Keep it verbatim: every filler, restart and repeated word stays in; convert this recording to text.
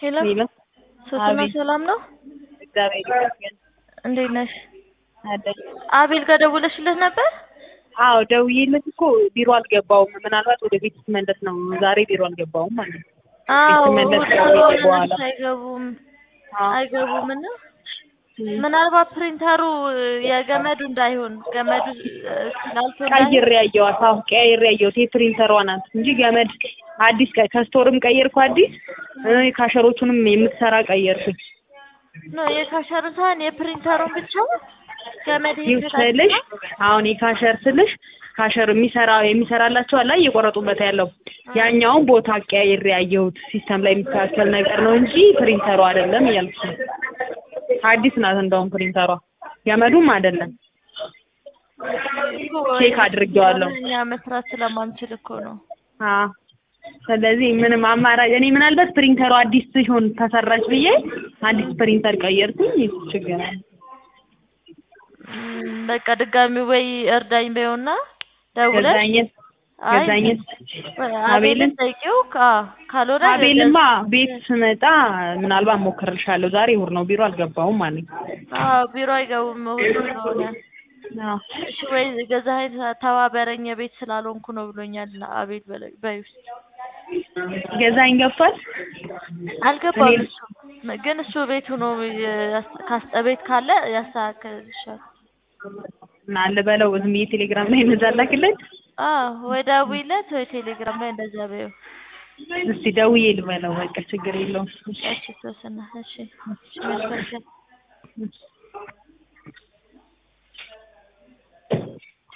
ሄሎ ሄሎ ሶስና አቤት ሰላም ነው? እግዚአብሔር ይመስገን እንዴት ነሽ? አይደል አቤል ጋር ደውለሽለት ነበር? አዎ ደውዬለት እኮ ቢሮ አልገባውም ምናልባት ወደ ቤት ስመለስ ነው ዛሬ ቢሮ አልገባውም ማለት ነው ቤት አዎ ስመለስ ነው በኋላ እነሱ አይገቡም አዎ አይገቡም እና ምናልባት ፕሪንተሩ የገመዱ እንዳይሆን ገመዱ ስላልቶ ቀይሬ ያየኋት አዎ ቀይሬ ያየሁት የፕሪንተሯ ናት እንጂ ገመድ አዲስ ከስቶርም ቀየርኩ አዲስ ካሸሮቹንም የምትሰራ ቀየርኩኝ ነው የካሸሩ ሳይሆን የፕሪንተሩን ብቻ ገመድ ይስልሽ አሁን የካሸር ስልሽ ካሸር የሚሰራ የሚሰራላቸው አላ እየቆረጡበት ያለው ያኛውን ቦታ ቀይሬ ያየሁት ሲስተም ላይ የሚስተካከል ነገር ነው እንጂ ፕሪንተሩ አይደለም እያልኩ ነው አዲስ ናት እንደውም ፕሪንተሯ ገመዱም አይደለም ቼክ አድርጌዋለሁ እኛ መስራት ስለማንችል እኮ ነው አዎ ስለዚህ ምንም አማራጭ እኔ ምናልባት ፕሪንተሩ አዲስ ሲሆን ተሰራች ብዬ አዲስ ፕሪንተር ቀየርኩኝ ችግር አለ በቃ ድጋሚ ወይ እርዳኝ በይውና ደውለሽ ገዛኝት ገዛኝት አቤልን ጠይቂው ካልሆነ አቤልማ ቤት ስመጣ ምናልባት ሞክርልሻለሁ ዛሬ እሑድ ነው ቢሮ አልገባውም ማለት አዎ ቢሮ አይገቡም እሑድ ስለሆነ አዎ እሺ ወይ ገዛኸኝ ተባበረኝ ቤት ስላልሆንኩ ነው ብሎኛል አቤል በይው ገዛኝ ገብቷል አልገባም እሱ ግን እሱ ቤት ሆኖ ቤት ካለ ያስተካክልልሻል እና ልበለው ዝም ብዬ ቴሌግራም ላይ እንዛላክለት አዎ ወይ ደውይለት ወይ ቴሌግራም ላይ እንደዛ በይው እስቲ ደውዬ ልበለው በቃ ችግር የለውም እሺ ተወሰነ እሺ እሺ መልካም